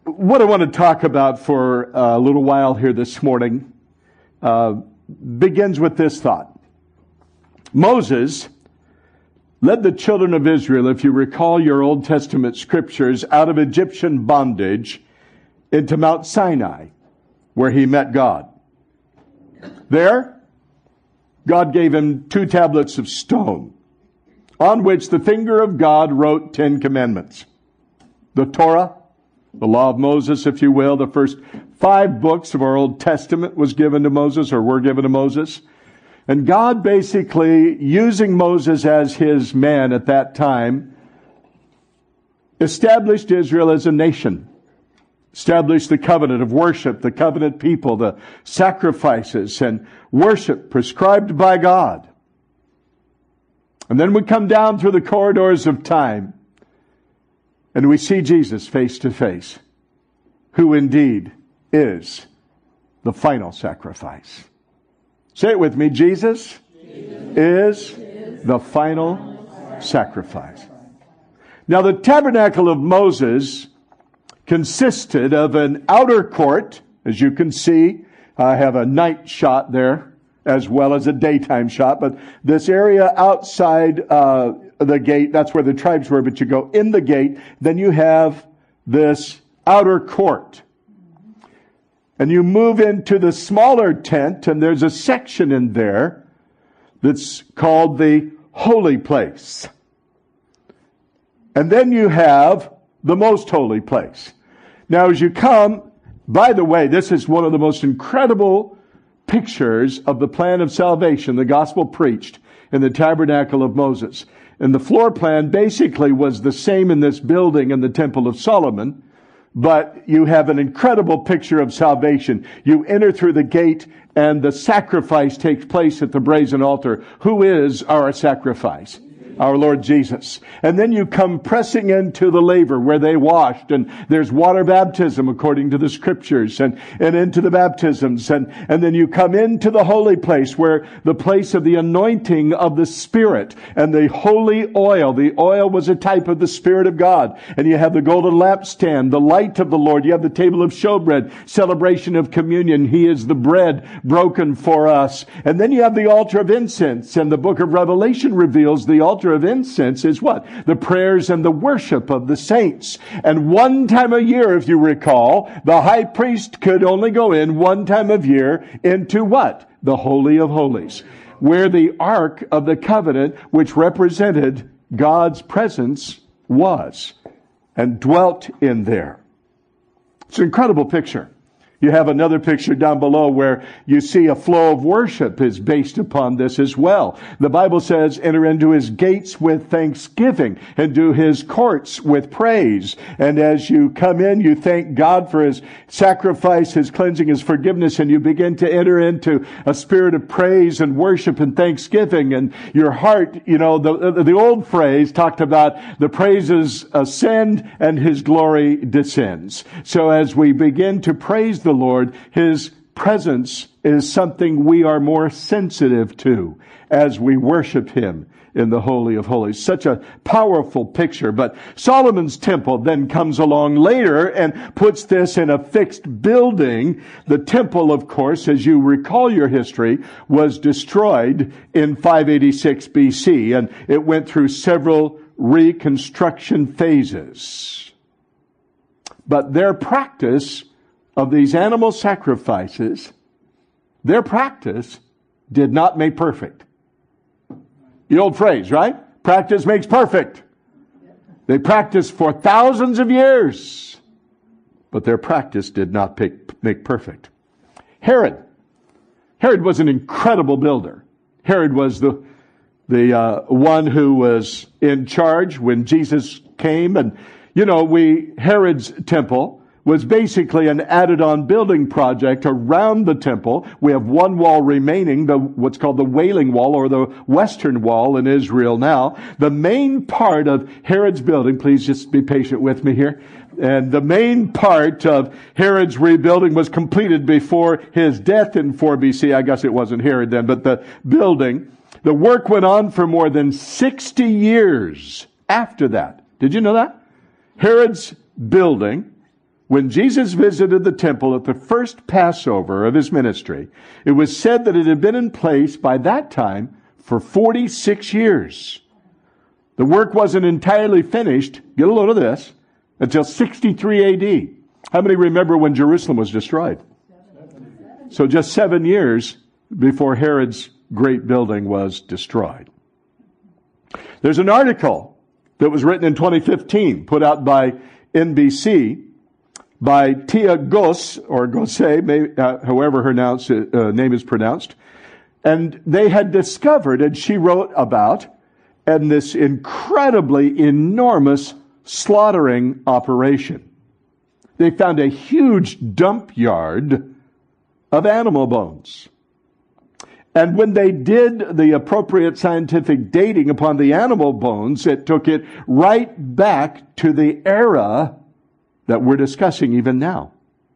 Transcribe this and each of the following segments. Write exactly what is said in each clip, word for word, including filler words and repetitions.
what I want to talk about for a little while here this morning uh, begins with this thought. Moses led the children of Israel, if you recall your Old Testament scriptures, out of Egyptian bondage into Mount Sinai, where he met God. There, God gave him two tablets of stone, on which the finger of God wrote Ten Commandments. The Torah, the law of Moses, if you will, the first five books of our Old Testament was given to Moses, or were given to Moses. And God basically, using Moses as his man at that time, established Israel as a nation. Established the covenant of worship, the covenant people, the sacrifices and worship prescribed by God. And then we come down through the corridors of time and we see Jesus face to face, who indeed is the final sacrifice. Say it with me. Jesus, Jesus is, is the final sacrifice. Now the tabernacle of Moses consisted of an outer court, as you can see. I have a night shot there as well as a daytime shot, but this area outside uh, the gate, that's where the tribes were, but you go in the gate, then you have this outer court. And you move into the smaller tent, and there's a section in there that's called the holy place. And then you have the most holy place. Now, as you come, by the way, this is one of the most incredible pictures of the plan of salvation, the gospel preached in the tabernacle of Moses. And the floor plan basically was the same in this building in the Temple of Solomon, but you have an incredible picture of salvation. You enter through the gate and the sacrifice takes place at the brazen altar. Who is our sacrifice? Our Lord Jesus. And then you come pressing into the laver where they washed, and there's water baptism according to the scriptures, and, and into the baptisms. And, and then you come into the holy place where the place of the anointing of the Spirit and the holy oil. The oil was a type of the Spirit of God. And you have the golden lampstand, the light of the Lord. You have the table of showbread, celebration of communion. He is the bread broken for us. And then you have the altar of incense. And the book of Revelation reveals the altar of incense is what? The prayers and the worship of the saints. And one time a year, if you recall, the high priest could only go in one time of year into what? The Holy of Holies, where the Ark of the Covenant, which represented God's presence, was and dwelt in there. It's an incredible picture. You have another picture down below where you see a flow of worship is based upon this as well. The Bible says, enter into his gates with thanksgiving and do his courts with praise. And as you come in, you thank God for his sacrifice, his cleansing, his forgiveness, and you begin to enter into a spirit of praise and worship and thanksgiving. And your heart, you know, the, the old phrase talked about the praises ascend and his glory descends. So as we begin to praise the the Lord, his presence is something we are more sensitive to as we worship him in the Holy of Holies. Such a powerful picture. But Solomon's temple then comes along later and puts this in a fixed building. The temple, of course, as you recall your history, was destroyed in five eighty-six B C, and it went through several reconstruction phases. But their practice of these animal sacrifices, their practice did not make perfect. The old phrase, right? Practice makes perfect. They practiced for thousands of years, but their practice did not make, make perfect. Herod. Herod was an incredible builder. Herod was the, the uh, one who was in charge when Jesus came. And, you know, we, Herod's temple was basically an added-on building project around the temple. We have one wall remaining, the what's called the Wailing Wall, or the Western Wall in Israel now. The main part of Herod's building, please just be patient with me here, and the main part of Herod's rebuilding was completed before his death in four B C. I guess it wasn't Herod then, but the building, the work went on for more than sixty years after that. Did you know that? Herod's building When Jesus visited the temple at the first Passover of his ministry, it was said that it had been in place by that time for forty-six years. The work wasn't entirely finished, get a load of this, until sixty-three A D. How many remember when Jerusalem was destroyed? So just seven years before Herod's great building was destroyed. There's an article that was written in twenty fifteen, put out by N B C, by Tia Goss, or Gosse, may, uh, however her nounce, uh, name is pronounced. And they had discovered, and she wrote about, and this incredibly enormous slaughtering operation. They found a huge dump yard of animal bones. And when they did the appropriate scientific dating upon the animal bones, it took it right back to the era that we're discussing even now.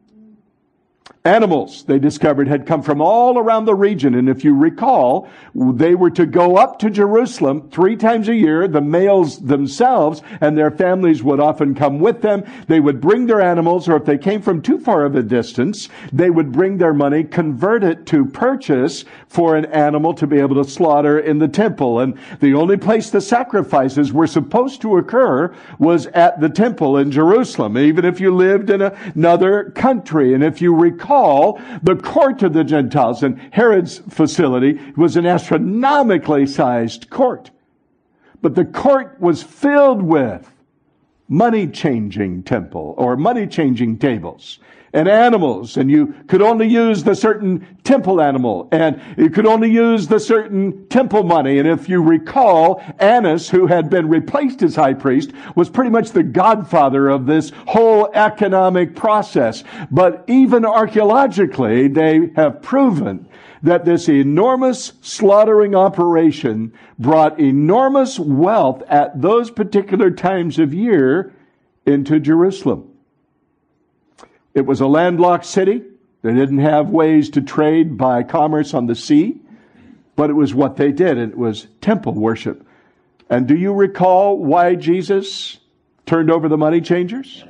Animals, they discovered, had come from all around the region. And if you recall, they were to go up to Jerusalem three times a year. The males themselves and their families would often come with them. They would bring their animals, or if they came from too far of a distance, they would bring their money, convert it to purchase for an animal to be able to slaughter in the temple. And the only place the sacrifices were supposed to occur was at the temple in Jerusalem, even if you lived in another country. And if you recall, the court of the Gentiles, and Herod's facility was an astronomically sized court. But the court was filled with money-changing temple, or money-changing tables, and animals, and you could only use the certain temple animal, and you could only use the certain temple money. And if you recall, Annas, who had been replaced as high priest, was pretty much the godfather of this whole economic process. But even archaeologically, they have proven that this enormous slaughtering operation brought enormous wealth at those particular times of year into Jerusalem. It was a landlocked city. They didn't have ways to trade by commerce on the sea, but it was what they did. It was temple worship. And do you recall why Jesus turned over the money changers?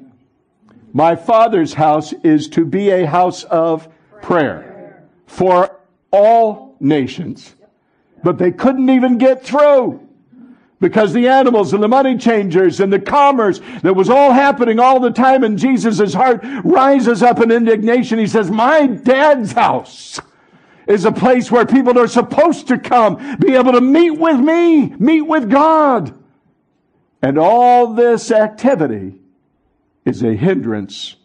My Father's house is to be a house of prayer for all nations. But they couldn't even get through, because the animals and the money changers and the commerce that was all happening all the time, and Jesus' heart rises up in indignation. He says, my Dad's house is a place where people are supposed to come, be able to meet with me, meet with God. And all this activity is a hindrance,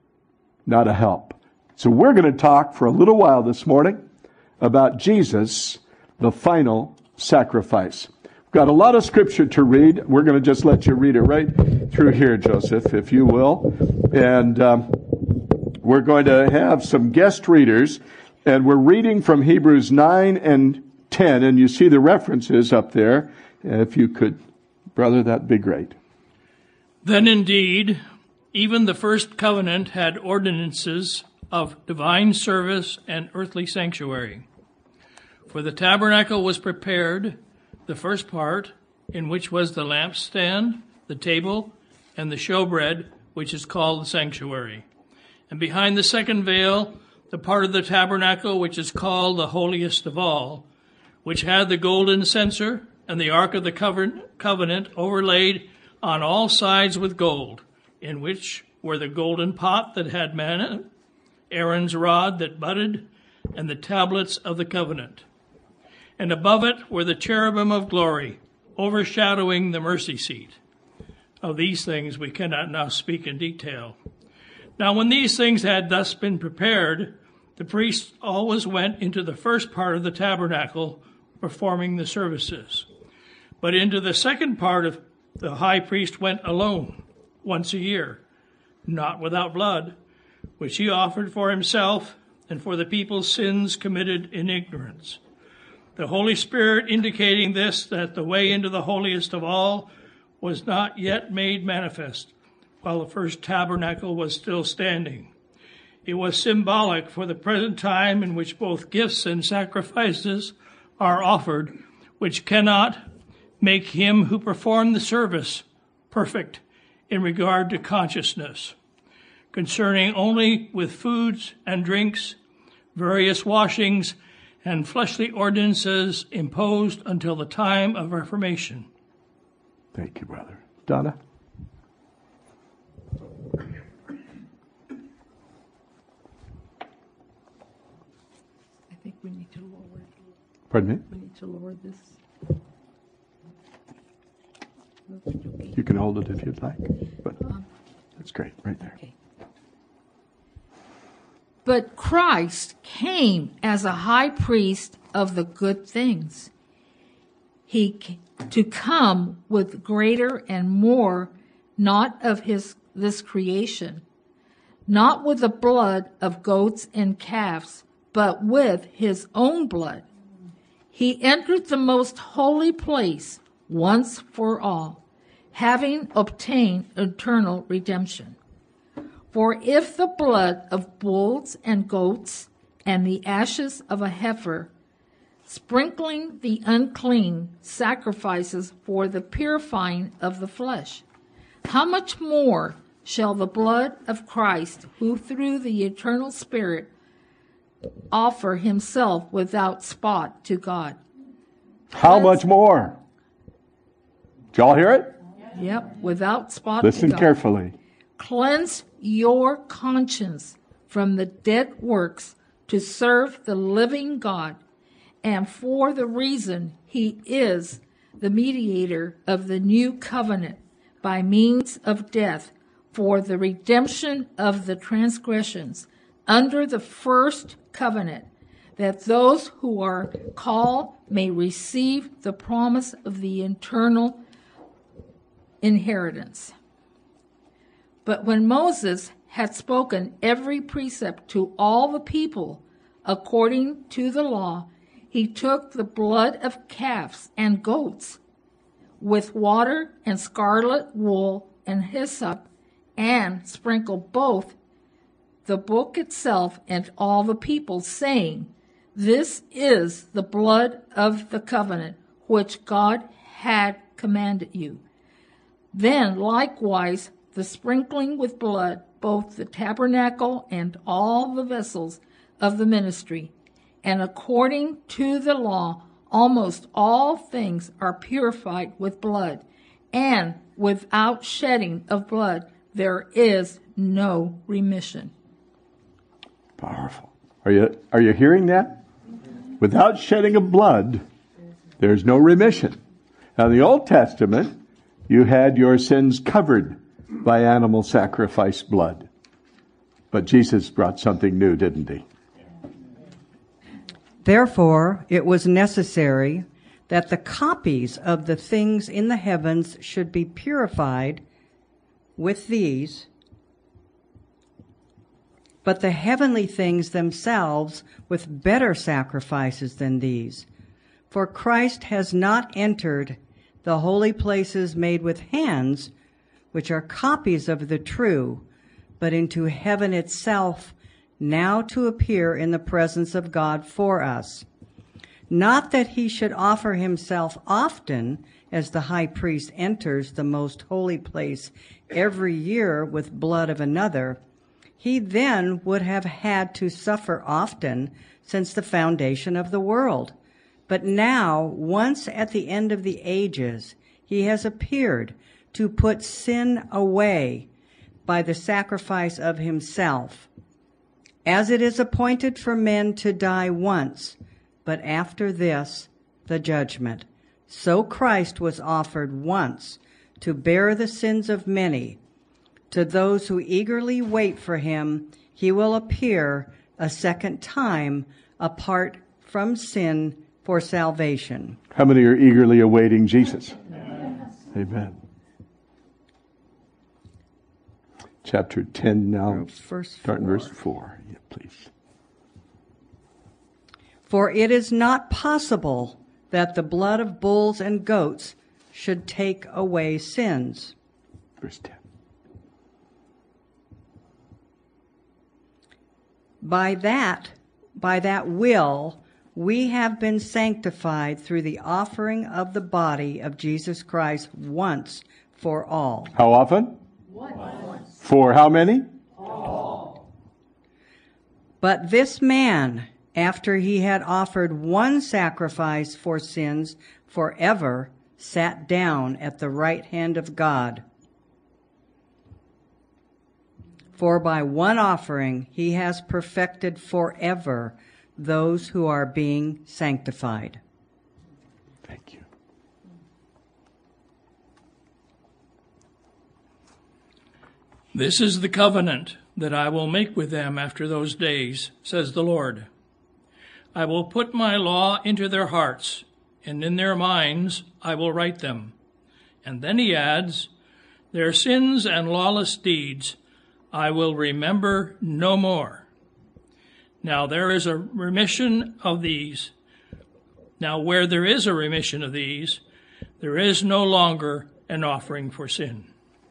not a help. So we're going to talk for a little while this morning about Jesus, the final sacrifice. Got a lot of scripture to read. We're going to just let you read it right through here, Joseph, if you will. And um, we're going to have some guest readers. And we're reading from Hebrews nine and ten. And you see the references up there. If you could, brother, that'd be great. Then indeed, even the first covenant had ordinances of divine service and earthly sanctuary. For the tabernacle was prepared, the first part, in which was the lampstand, the table, and the showbread, which is called the sanctuary. And behind the second veil, the part of the tabernacle which is called the holiest of all, which had the golden censer and the ark of the covenant overlaid on all sides with gold, in which were the golden pot that had manna, Aaron's rod that budded, and the tablets of the covenant. And above it were the cherubim of glory, overshadowing the mercy seat. Of these things we cannot now speak in detail. Now when these things had thus been prepared, the priests always went into the first part of the tabernacle, performing the services. But into the second part of the high priest went alone, once a year, not without blood, which he offered for himself and for the people's sins committed in ignorance. The Holy Spirit indicating this, that the way into the holiest of all was not yet made manifest, while the first tabernacle was still standing. It was symbolic for the present time in which both gifts and sacrifices are offered, which cannot make him who performed the service perfect in regard to consciousness. concerning only with foods and drinks, various washings, and fleshly ordinances imposed until the time of Reformation. Thank you, brother. Donna? I think we need to lower it. Pardon me? We need to lower this. You can hold it if you'd like. But that's great, right there. Okay. But Christ came as a high priest of the good things. He c- to come with greater and more, not of his this creation, not with the blood of goats and calves, but with his own blood. He entered the most holy place once for all, having obtained eternal redemption. For if the blood of bulls and goats and the ashes of a heifer, sprinkling the unclean, sacrifices for the purifying of the flesh, how much more shall the blood of Christ, who through the eternal Spirit offer himself without spot to God? How much more? Did y'all hear it? Yep, without spot Listen to God. carefully. Cleanse your conscience from the dead works to serve the living God, and for the reason he is the mediator of the new covenant by means of death for the redemption of the transgressions under the first covenant, that those who are called may receive the promise of the eternal inheritance. But when Moses had spoken every precept to all the people according to the law, he took the blood of calves and goats with water and scarlet wool and hyssop, and sprinkled both the book itself and all the people, saying, "This is the blood of the covenant which God had commanded you." Then likewise the sprinkling with blood, both the tabernacle and all the vessels of the ministry. And according to the law, almost all things are purified with blood, and without shedding of blood there is no remission. Powerful. Are you are you hearing that? Without shedding of blood, there's no remission. Now, in the Old Testament, you had your sins covered by animal sacrifice blood. But Jesus brought something new, didn't he? Therefore, it was necessary that the copies of the things in the heavens should be purified with these, but the heavenly things themselves with better sacrifices than these. For Christ has not entered the holy places made with hands, which are copies of the true, but into heaven itself, now to appear in the presence of God for us. Not that he should offer himself often, as the high priest enters the most holy place every year with blood of another. He then would have had to suffer often since the foundation of the world. But now, once at the end of the ages, he has appeared to put sin away by the sacrifice of himself. As it is appointed for men to die once, but after this, the judgment. So Christ was offered once to bear the sins of many. To those who eagerly wait for him, he will appear a second time apart from sin for salvation. How many are eagerly awaiting Jesus? Yes. Amen. Chapter ten now, Verse start in four. verse four. Yeah, please. For it is not possible that the blood of bulls and goats should take away sins. Verse ten. By that, by that will, we have been sanctified through the offering of the body of Jesus Christ once for all. How often? Once. For how many? All. But this man, after he had offered one sacrifice for sins forever, sat down at the right hand of God. For by one offering he has perfected forever those who are being sanctified. Thank you. This is the covenant that I will make with them after those days, says the Lord. I will put my law into their hearts, and in their minds I will write them. And then he adds, their sins and lawless deeds I will remember no more. Now there is a remission of these. Now where there is a remission of these, there is no longer an offering for sin.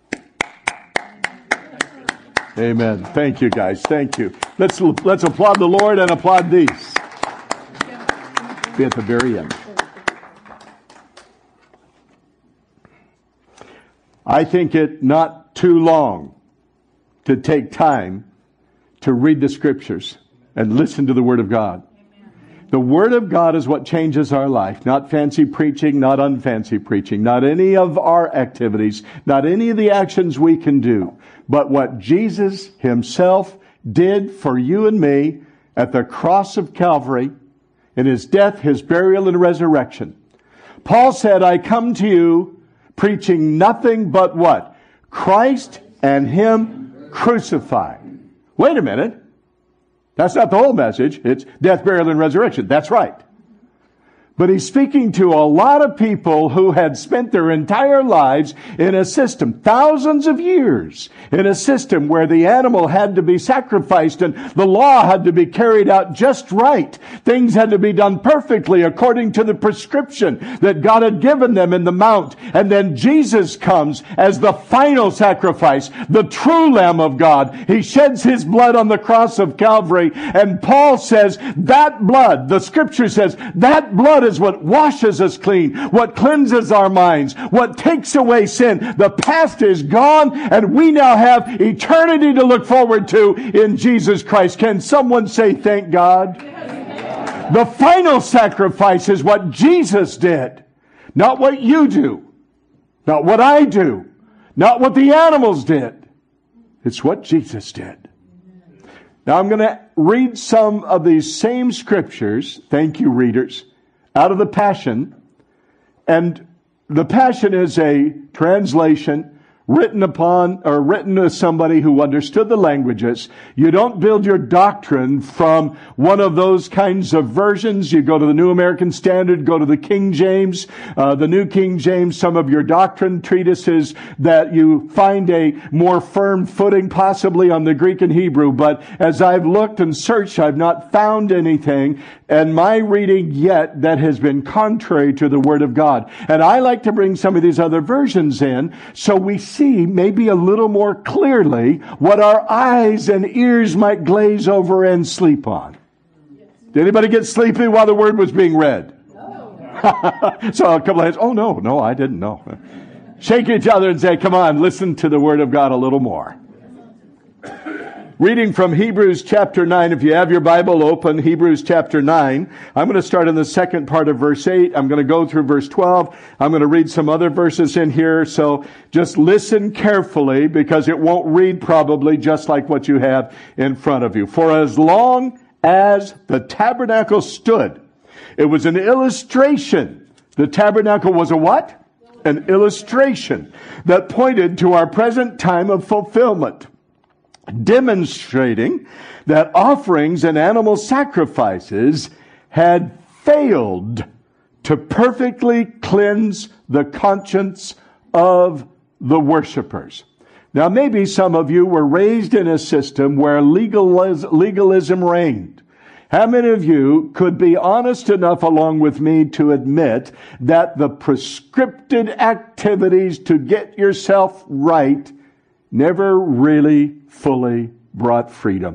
Amen. Thank you, guys. Thank you. Let's let's applaud the Lord and applaud these. Be at the very end. I think it not too long to take time to read the Scriptures and listen to the Word of God. The Word of God is what changes our life. Not fancy preaching, not unfancy preaching, not any of our activities, not any of the actions we can do, but what Jesus Himself did for you and me at the cross of Calvary in His death, His burial, and resurrection. Paul said, I come to you preaching nothing but what? Christ and Him crucified. Wait a minute. That's not the whole message. It's death, burial, and resurrection. That's right. But he's speaking to a lot of people who had spent their entire lives in a system, thousands of years, in a system where the animal had to be sacrificed and the law had to be carried out just right. Things had to be done perfectly according to the prescription that God had given them in the Mount. And then Jesus comes as the final sacrifice, the true Lamb of God. He sheds His blood on the cross of Calvary. And Paul says that blood, the Scripture says, that blood is what washes us clean, what cleanses our minds, what takes away sin. The past is gone, and we now have eternity to look forward to in Jesus Christ. Can someone say thank God? Yes. The final sacrifice is what Jesus did, not what you do, not what I do, not what the animals did. It's what Jesus did. Now I'm going to read some of these same scriptures, thank you readers, out of the Passion. And the Passion is a translation written upon or written to somebody who understood the languages. You don't build your doctrine from one of those kinds of versions. You go to the New American Standard, go to the King James, uh, the New King James, some of your doctrine treatises that you find a more firm footing possibly on the Greek and Hebrew. But as I've looked and searched, I've not found anything and my reading yet that has been contrary to the Word of God. And I like to bring some of these other versions in so we see maybe a little more clearly what our eyes and ears might glaze over and sleep on. Did anybody get sleepy while the Word was being read? No. So a couple of hands, oh no, no, I didn't know. Shake each other and say, come on, listen to the Word of God a little more. Reading from Hebrews chapter nine, if you have your Bible open, Hebrews chapter nine. I'm going to start in the second part of verse eight. I'm going to go through verse twelve. I'm going to read some other verses in here. So just listen carefully because it won't read probably just like what you have in front of you. For as long as the tabernacle stood, it was an illustration. The tabernacle was a what? An illustration that pointed to our present time of fulfillment, demonstrating that offerings and animal sacrifices had failed to perfectly cleanse the conscience of the worshipers. Now, maybe some of you were raised in a system where legaliz- legalism reigned. How many of you could be honest enough along with me to admit that the prescripted activities to get yourself right never really fully brought freedom?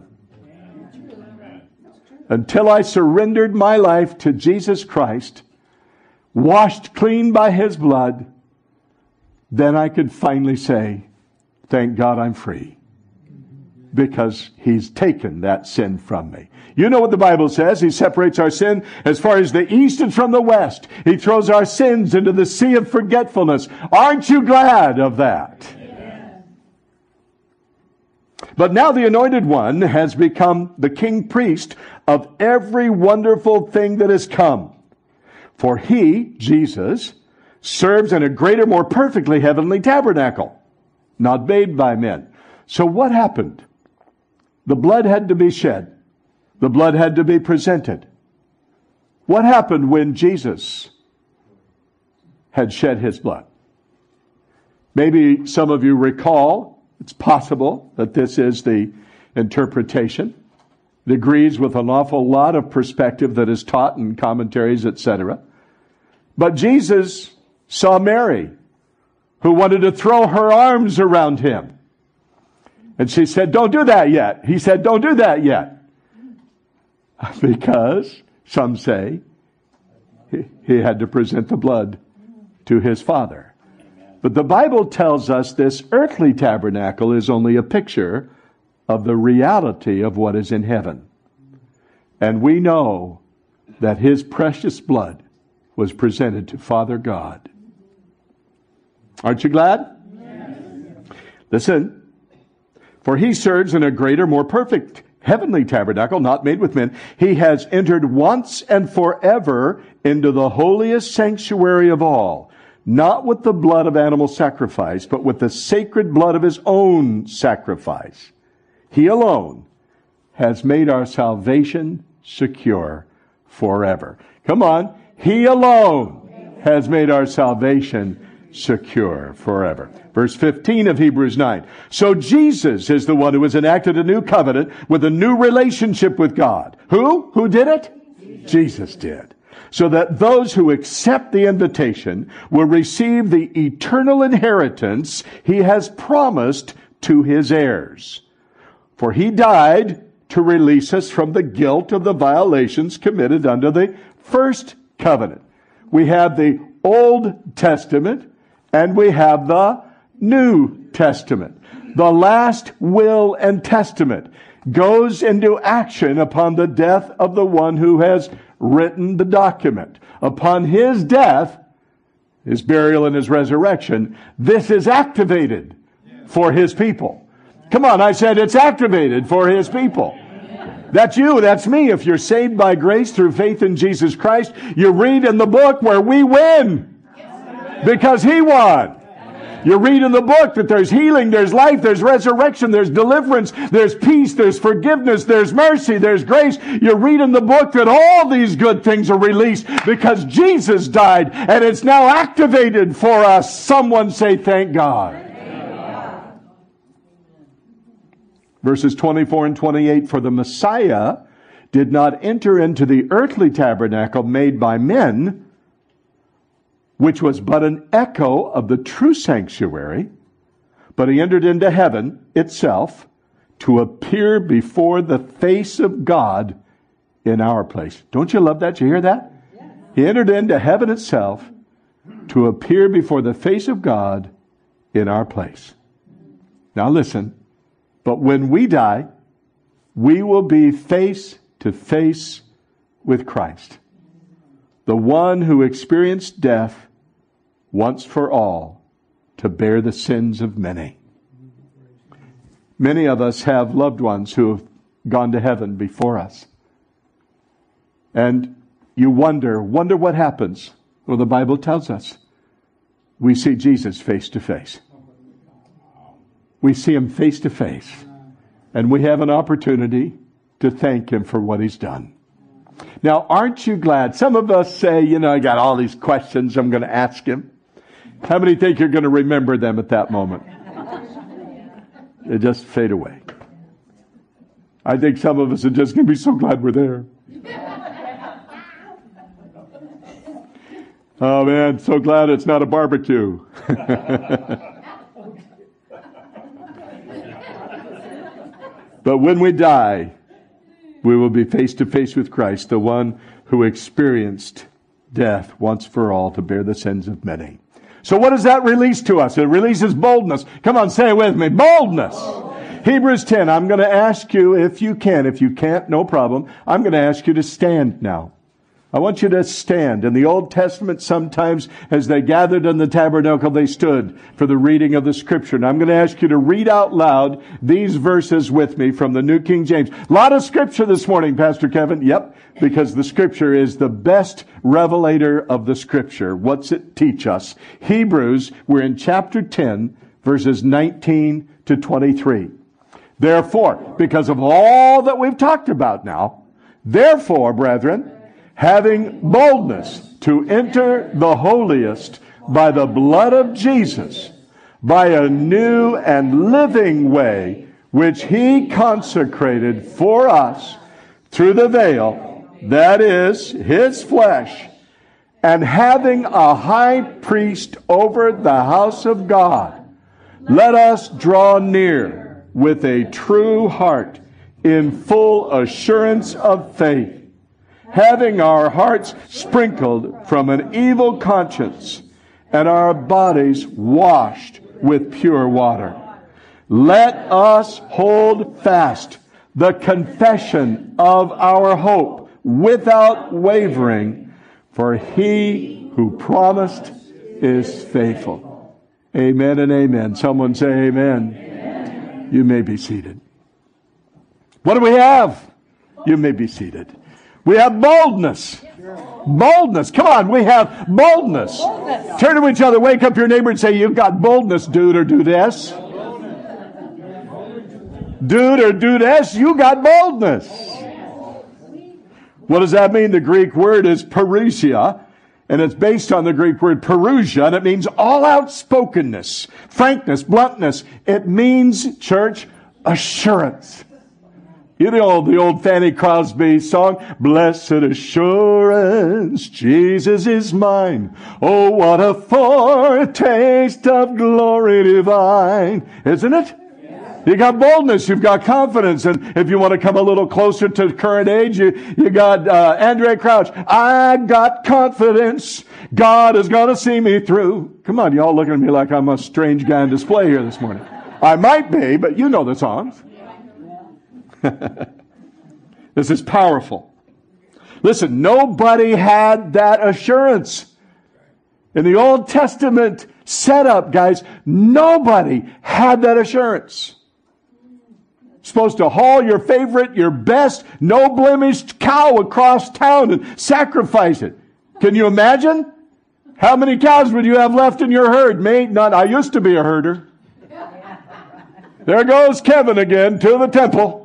Until I surrendered my life to Jesus Christ, washed clean by His blood, then I could finally say, thank God I'm free. because He's taken that sin from me. You know what the Bible says. He separates our sin as far as the east is from the west. He throws our sins into the sea of forgetfulness. Aren't you glad of that? Amen. But now the Anointed One has become the king priest of every wonderful thing that has come. For He, Jesus, serves in a greater, more perfectly heavenly tabernacle, not made by men. So what happened? The blood had to be shed. The blood had to be presented. What happened when Jesus had shed His blood? Maybe some of you recall, it's possible that this is the interpretation. It agrees with an awful lot of perspective that is taught in commentaries, et cetera. But Jesus saw Mary, who wanted to throw her arms around Him. And she said, don't do that yet. He said, don't do that yet. Because, some say, he, he had to present the blood to His Father. But the Bible tells us this earthly tabernacle is only a picture of the reality of what is in heaven. And we know that His precious blood was presented to Father God. Aren't you glad? Yes. Listen, for He serves in a greater, more perfect heavenly tabernacle, not made with men. He has entered once and forever into the holiest sanctuary of all, not with the blood of animal sacrifice, but with the sacred blood of His own sacrifice. He alone has made our salvation secure forever. Come on. He alone has made our salvation secure forever. Verse fifteen of Hebrews nine. So Jesus is the one who has enacted a new covenant with a new relationship with God. Who? Who did it? Jesus, Jesus did. So that those who accept the invitation will receive the eternal inheritance He has promised to His heirs. For He died to release us from the guilt of the violations committed under the first covenant. We have the Old Testament and we have the New Testament. The last will and testament goes into action upon the death of the one who has written the document. Upon His death, His burial and His resurrection, this is activated for His people. Come on, I said it's activated for His people. That's you, that's me. If you're saved by grace through faith in Jesus Christ, you read in the book where we win. Because He won. You read in the book that there's healing, there's life, there's resurrection, there's deliverance, there's peace, there's forgiveness, there's mercy, there's grace. You read in the book that all these good things are released because Jesus died and it's now activated for us. Someone say, thank God. Thank God. Verses twenty-four and twenty-eight, for the Messiah did not enter into the earthly tabernacle made by men, which was but an echo of the true sanctuary, but He entered into heaven itself to appear before the face of God in our place. Don't you love that? Did you hear that? Yes. He entered into heaven itself to appear before the face of God in our place. Now listen, but when we die, we will be face to face with Christ, the one who experienced death once for all to bear the sins of many. Many of us have loved ones who have gone to heaven before us. And you wonder, wonder what happens. Well, the Bible tells us we see Jesus face to face. We see Him face to face. And we have an opportunity to thank Him for what He's done. Now, aren't you glad? Some of us say, you know, I got all these questions I'm going to ask Him. How many think you're going to remember them at that moment? They just fade away. I think some of us are just going to be so glad we're there. Oh man, so glad it's not a barbecue. But when we die, we will be face to face with Christ, the one who experienced death once for all to bear the sins of many. So what does that release to us? It releases boldness. Come on, say it with me. Boldness. Hebrews ten, I'm going to ask you if you can. If you can't, no problem. I'm going to ask you to stand now. I want you to stand. In the Old Testament, sometimes as they gathered in the tabernacle, they stood for the reading of the Scripture. And I'm going to ask you to read out loud these verses with me from the New King James. A lot of Scripture this morning, Pastor Kevin. Yep, because the Scripture is the best revelator of the Scripture. What's it teach us? Hebrews, we're in chapter ten, verses nineteen to twenty-three. Therefore, because of all that we've talked about now, therefore, brethren, having boldness to enter the holiest by the blood of Jesus, by a new and living way, which he consecrated for us through the veil, that is, his flesh, and having a high priest over the house of God, let us draw near with a true heart in full assurance of faith, having our hearts sprinkled from an evil conscience and our bodies washed with pure water. Let us hold fast the confession of our hope without wavering, for he who promised is faithful. Amen and amen. Someone say amen. Amen. You may be seated. What do we have? You may be seated. We have boldness. Boldness. Come on, we have boldness. boldness. Turn to each other, wake up your neighbor and say, you've got boldness, dude or dudess. Dude or dudess, you got boldness. What does that mean? The Greek word is parousia, and it's based on the Greek word parousia, and it means all outspokenness, frankness, bluntness. It means, church, assurance. You know the old Fanny Crosby song, Blessed assurance, Jesus is mine. Oh, what a foretaste of glory divine. Isn't it? Yes. You got boldness, you've got confidence, and if you want to come a little closer to current age, you, you got uh, Andre Crouch. I got confidence. God is going to see me through. Come on, y'all looking at me like I'm a strange guy on display here this morning. I might be, but you know the songs. This is powerful. Listen, nobody had that assurance. In the Old Testament setup, guys, nobody had that assurance. Supposed to haul your favorite, your best, no blemished cow across town and sacrifice it. Can you imagine? How many cows would you have left in your herd, mate? None. I used to be a herder. There goes Kevin again to the temple.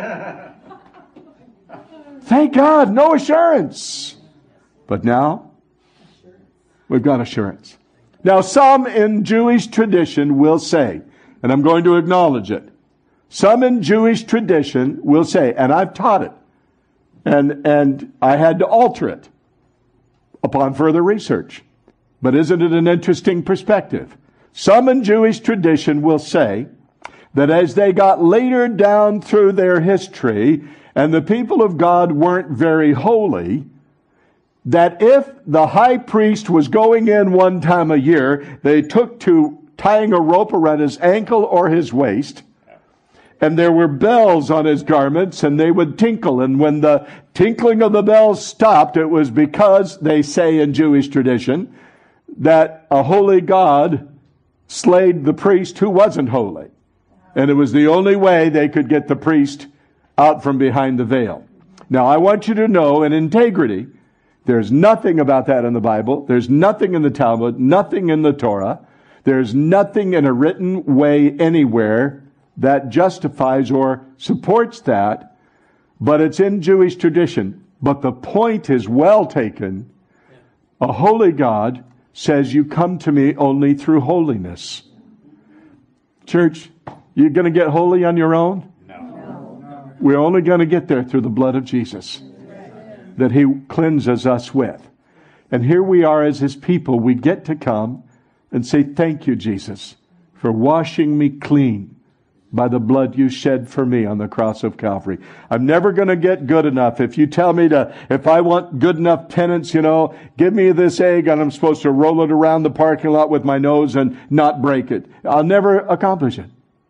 Thank God, no assurance. But now, we've got assurance. Now, some in Jewish tradition will say, and I'm going to acknowledge it, some in Jewish tradition will say, and I've taught it, and, and I had to alter it upon further research. But isn't it an interesting perspective? Some in Jewish tradition will say that as they got later down through their history, and the people of God weren't very holy, that if the high priest was going in one time a year, they took to tying a rope around his ankle or his waist, and there were bells on his garments, and they would tinkle, and when the tinkling of the bells stopped, it was because, they say in Jewish tradition, that a holy God slayed the priest who wasn't holy. And it was the only way they could get the priest out from behind the veil. Now, I want you to know in integrity, there's nothing about that in the Bible. There's nothing in the Talmud, nothing in the Torah. There's nothing in a written way anywhere that justifies or supports that. But it's in Jewish tradition. But the point is well taken. A holy God says you come to me only through holiness. Church, you're going to get holy on your own? No. We're only going to get there through the blood of Jesus that he cleanses us with. And here we are as his people. We get to come and say, thank you, Jesus, for washing me clean by the blood you shed for me on the cross of Calvary. I'm never going to get good enough. If you tell me to, if I want good enough penance, you know, give me this egg and I'm supposed to roll it around the parking lot with my nose and not break it. I'll never accomplish it.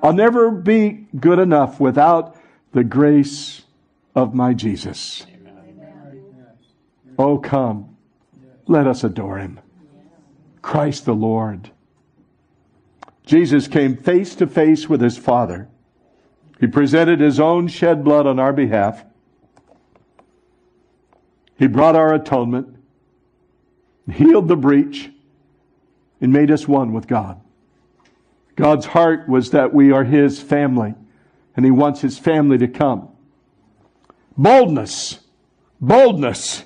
I'll never be good enough without the grace of my Jesus. Oh, come. Let us adore Him. Christ the Lord. Jesus came face to face with His Father. He presented His own shed blood on our behalf. He brought our atonement, healed the breach, and made us one with God. God's heart was that we are His family, and He wants His family to come. Boldness. Boldness.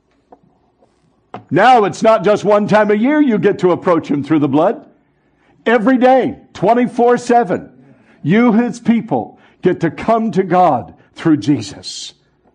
Now it's not just one time a year you get to approach Him through the blood. Every day, twenty-four seven, you, His people, get to come to God through Jesus.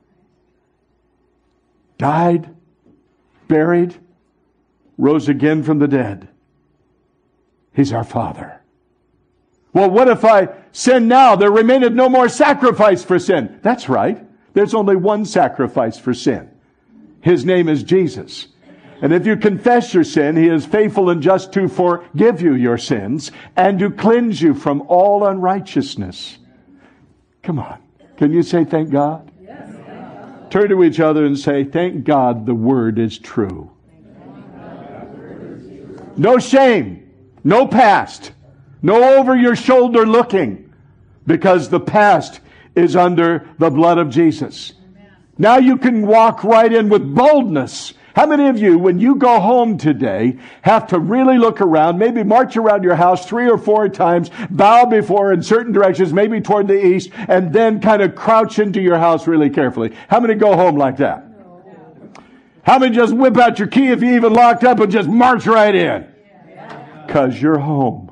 Died, buried, rose again from the dead. He's our Father. Well, what if I sin now? There remaineth no more sacrifice for sin. That's right. There's only one sacrifice for sin. His name is Jesus. And if you confess your sin, He is faithful and just to forgive you your sins and to cleanse you from all unrighteousness. Come on. Can you say thank God? Yes. Turn to each other and say, thank God the Word is true. No shame. No past. No over your shoulder looking. Because the past is under the blood of Jesus. Now you can walk right in with boldness. How many of you, when you go home today, have to really look around, maybe march around your house three or four times, bow before in certain directions, maybe toward the east, and then kind of crouch into your house really carefully? How many go home like that? How many just whip out your key if you even locked up and just march right in? Because you're home.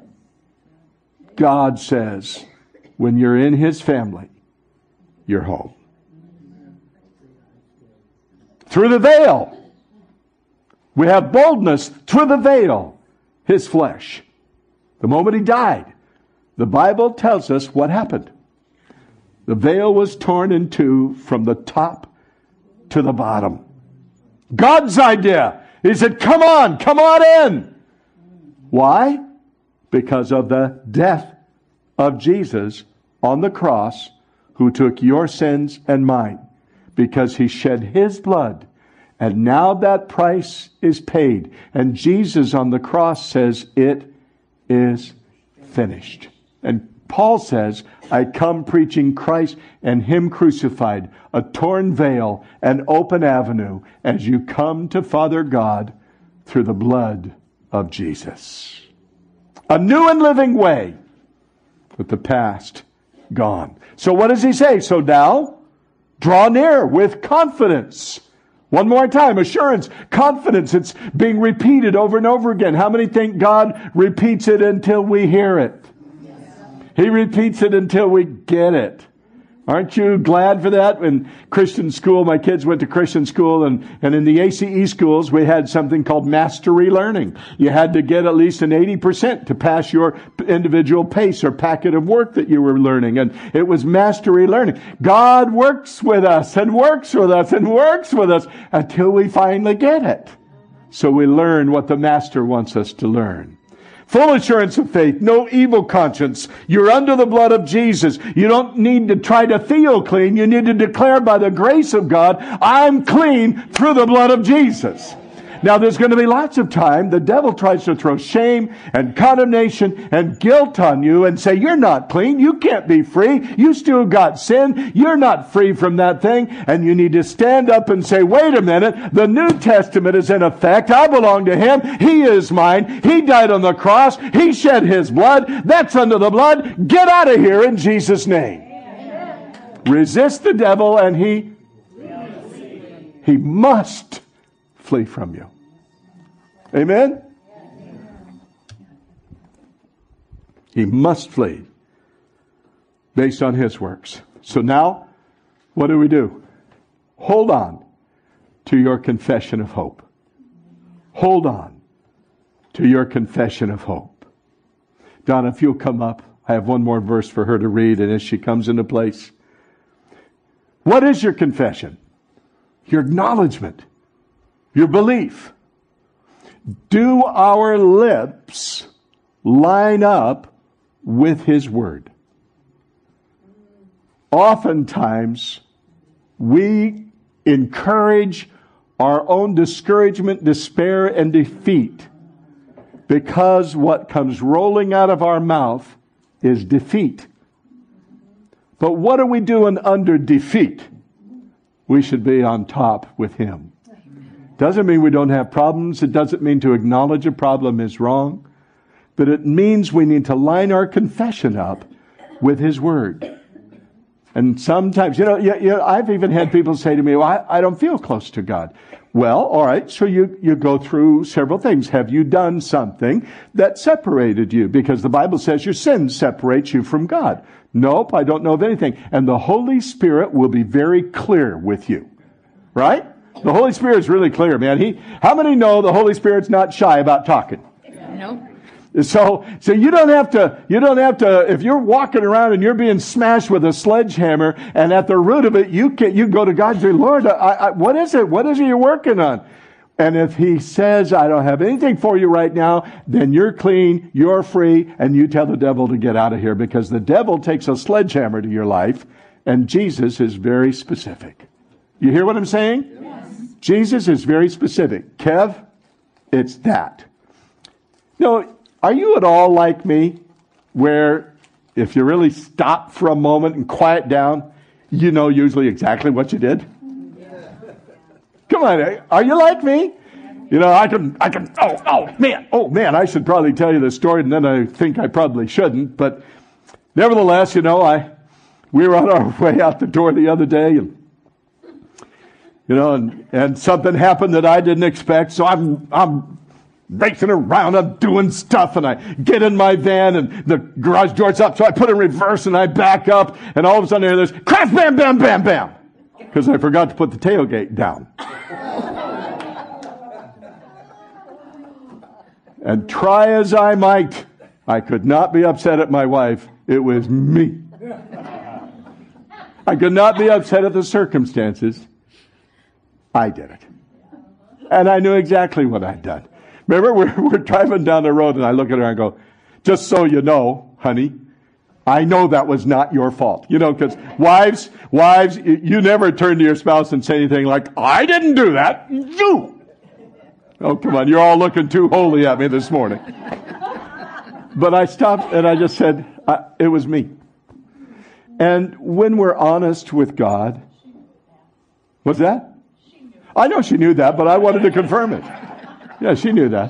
God says, when you're in His family, you're home. Through the veil. We have boldness through the veil. His flesh. The moment He died, the Bible tells us what happened. The veil was torn in two from the top to the bottom. God's idea. He said, come on, come on in. Why? Because of the death of Jesus on the cross, who took your sins and mine. Because He shed His blood. And now that price is paid. And Jesus on the cross says, it is finished. And Paul says, I come preaching Christ and Him crucified, a torn veil, an open avenue, as you come to Father God through the blood of Jesus. A new and living way, with the past gone. So what does He say? So now, draw near with confidence. One more time, assurance, confidence. It's being repeated over and over again. How many think God repeats it until we hear it? He repeats it until we get it. Aren't you glad for that? In Christian school, my kids went to Christian school, and, and in the A C E schools, we had something called mastery learning. You had to get at least an eighty percent to pass your individual pace or packet of work that you were learning. And it was mastery learning. God works with us and works with us and works with us until we finally get it. So we learn what the Master wants us to learn. Full assurance of faith, no evil conscience. You're under the blood of Jesus. You don't need to try to feel clean. You need to declare by the grace of God, I'm clean through the blood of Jesus. Now there's going to be lots of time the devil tries to throw shame and condemnation and guilt on you and say, you're not clean. You can't be free. You still got sin. You're not free from that thing. And you need to stand up and say, wait a minute. The New Testament is in effect. I belong to Him. He is mine. He died on the cross. He shed His blood. That's under the blood. Get out of here in Jesus' name. Amen. Resist the devil and he, he must flee from you. Amen? He must flee based on His works. So now, what do we do? Hold on to your confession of hope. Hold on to your confession of hope. Donna, if you'll come up, I have one more verse for her to read, and as she comes into place. What is your confession? Your acknowledgement. Your belief. Do our lips line up with His Word. Oftentimes, we encourage our own discouragement, despair, and defeat because what comes rolling out of our mouth is defeat. But what are we doing under defeat? We should be on top with Him. Doesn't mean we don't have problems. It doesn't mean to acknowledge a problem is wrong. But it means we need to line our confession up with His Word. And sometimes, you know, you, you know I've even had people say to me, well, I, I don't feel close to God. Well, all right, so you, you go through several things. Have you done something that separated you? Because the Bible says your sin separates you from God. Nope, I don't know of anything. And the Holy Spirit will be very clear with you. Right? The Holy Spirit's really clear, man. He, how many know the Holy Spirit's not shy about talking? No. So, so you don't have to, you don't have to, if you're walking around and you're being smashed with a sledgehammer and at the root of it, you can, you go to God and say, Lord, I, I, what is it? What is it you're working on? And if He says, I don't have anything for you right now, then you're clean, you're free, and you tell the devil to get out of here, because the devil takes a sledgehammer to your life and Jesus is very specific. You hear what I'm saying? Yes. Jesus is very specific. Kev, it's that. You know, are you at all like me, where if you really stop for a moment and quiet down, you know usually exactly what you did? Come on, are you like me? You know, I can, I can, oh, oh, man, oh, man, I should probably tell you the story, and then I think I probably shouldn't, but nevertheless, you know, I, we were on our way out the door the other day, and, you know, and, and something happened that I didn't expect, so I'm, I'm, racing around, I'm doing stuff, and I get in my van, and the garage door's up, so I put it in reverse, and I back up, and all of a sudden I hear this crash, bam, bam, bam, bam, because I forgot to put the tailgate down. And try as I might, I could not be upset at my wife. It was me. I could not be upset at the circumstances. I did it. And I knew exactly what I'd done. Remember, we're, we're driving down the road and I look at her and I go, just so you know, honey, I know that was not your fault. You know, because wives, wives, you never turn to your spouse and say anything like, I didn't do that. You. Oh, come on. You're all looking too holy at me this morning. But I stopped and I just said, I, it was me. And when we're honest with God, what's that? I know she knew that, but I wanted to confirm it. Yeah, she knew that.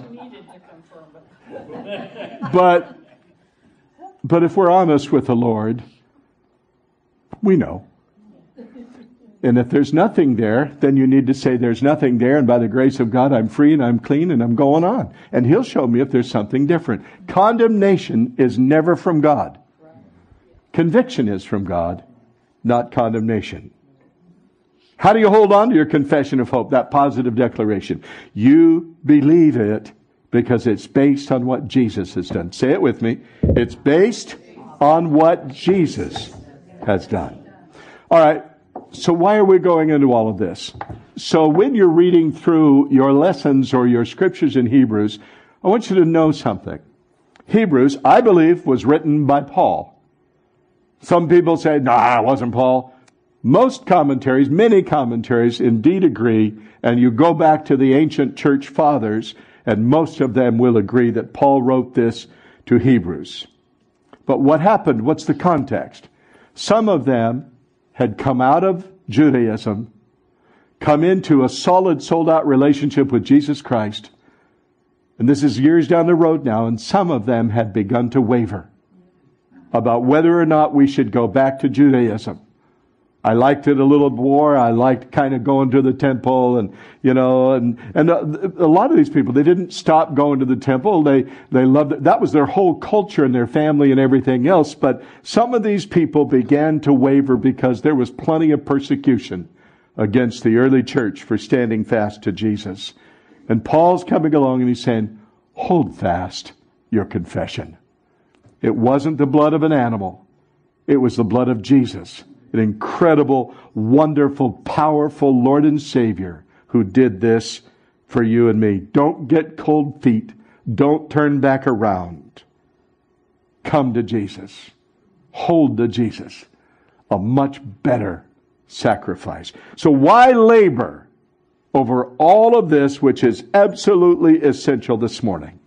But, but if we're honest with the Lord, we know. And if there's nothing there, then you need to say there's nothing there, and by the grace of God, I'm free and I'm clean and I'm going on. And He'll show me if there's something different. Condemnation is never from God. Conviction is from God, not condemnation. How do you hold on to your confession of hope, that positive declaration? You believe it because it's based on what Jesus has done. Say it with me. It's based on what Jesus has done. All right. So why are we going into all of this? So when you're reading through your lessons or your scriptures in Hebrews, I want you to know something. Hebrews, I believe, was written by Paul. Some people say, nah, it wasn't Paul. Most commentaries, many commentaries indeed agree, and you go back to the ancient church fathers, and most of them will agree that Paul wrote this to Hebrews. But what happened? What's the context? Some of them had come out of Judaism, come into a solid, sold-out relationship with Jesus Christ, and this is years down the road now, and some of them had begun to waver about whether or not we should go back to Judaism. I liked it a little more. I liked kind of going to the temple, and you know, and and a, a lot of these people, they didn't stop going to the temple. They they loved it. That was their whole culture and their family and everything else. But some of these people began to waver because there was plenty of persecution against the early church for standing fast to Jesus. And Paul's coming along and he's saying, "Hold fast your confession. It wasn't the blood of an animal; it was the blood of Jesus." An incredible, wonderful, powerful Lord and Savior who did this for you and me. Don't get cold feet. Don't turn back around. come to Jesus. Hold to Jesus. A much better sacrifice. So why labor over all of this which is absolutely essential this morning?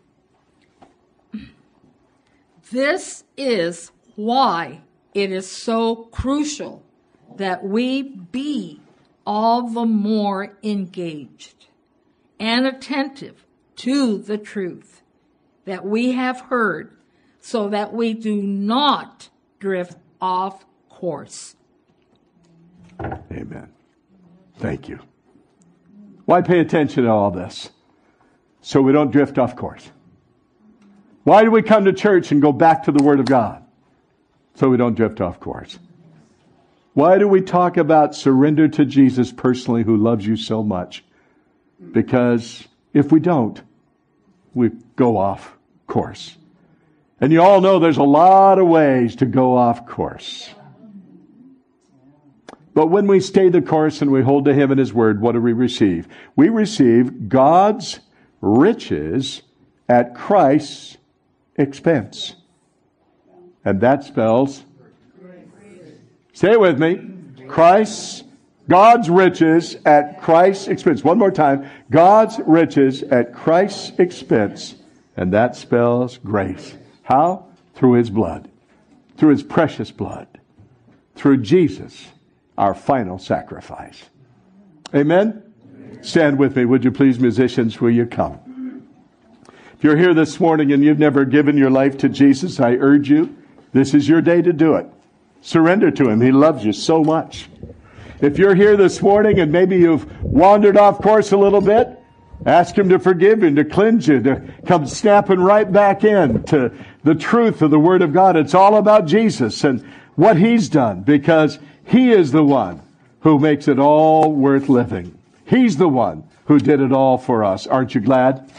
This is why it is so crucial that we be all the more engaged and attentive to the truth that we have heard, so that we do not drift off course. Amen. Thank you. Why pay attention to all this? So we don't drift off course. Why do we come to church and go back to the Word of God? So we don't drift off course. Why do we talk about surrender to Jesus personally, who loves you so much? Because if we don't, we go off course. And you all know there's a lot of ways to go off course. But when we stay the course and we hold to Him and His Word, what do we receive? We receive God's riches at Christ's expense. And that spells, say it with me, Christ's, God's riches at Christ's expense. One more time. God's riches at Christ's expense. And that spells grace. How? Through His blood. Through His precious blood. Through Jesus, our final sacrifice. Amen? Stand with me, would you please, musicians, will you come? If you're here this morning and you've never given your life to Jesus, I urge you, this is your day to do it. Surrender to Him. He loves you so much. If you're here this morning and maybe you've wandered off course a little bit, ask Him to forgive you and to cleanse you, to come snapping right back in to the truth of the Word of God. It's all about Jesus and what He's done, because He is the one who makes it all worth living. He's the one who did it all for us. Aren't you glad?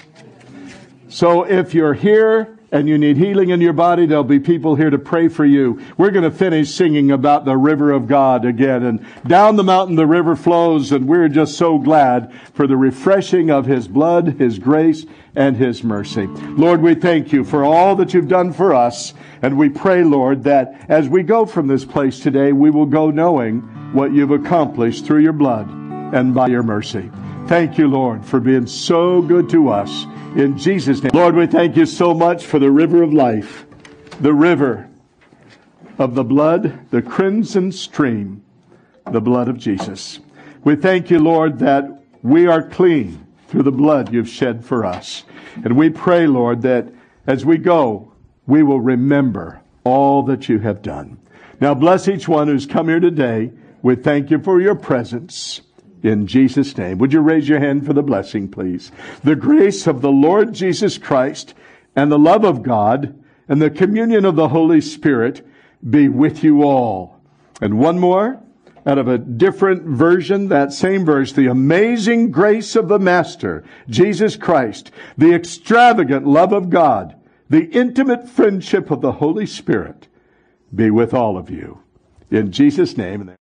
So if you're here and you need healing in your body, there'll be people here to pray for you. We're going to finish singing about the river of God again. And down the mountain the river flows, and we're just so glad for the refreshing of His blood, His grace, and His mercy. Lord, we thank You for all that You've done for us. And we pray, Lord, that as we go from this place today, we will go knowing what You've accomplished through Your blood and by Your mercy. Thank You, Lord, for being so good to us. In Jesus' name. Lord, we thank You so much for the river of life, the river of the blood, the crimson stream, the blood of Jesus. We thank You, Lord, that we are clean through the blood You've shed for us. And we pray, Lord, that as we go, we will remember all that You have done. Now bless each one who's come here today. We thank You for Your presence. In Jesus' name. Would you raise your hand for the blessing, please? The grace of the Lord Jesus Christ and the love of God and the communion of the Holy Spirit be with you all. And one more, out of a different version, that same verse, the amazing grace of the Master, Jesus Christ, the extravagant love of God, the intimate friendship of the Holy Spirit be with all of you. In Jesus' name.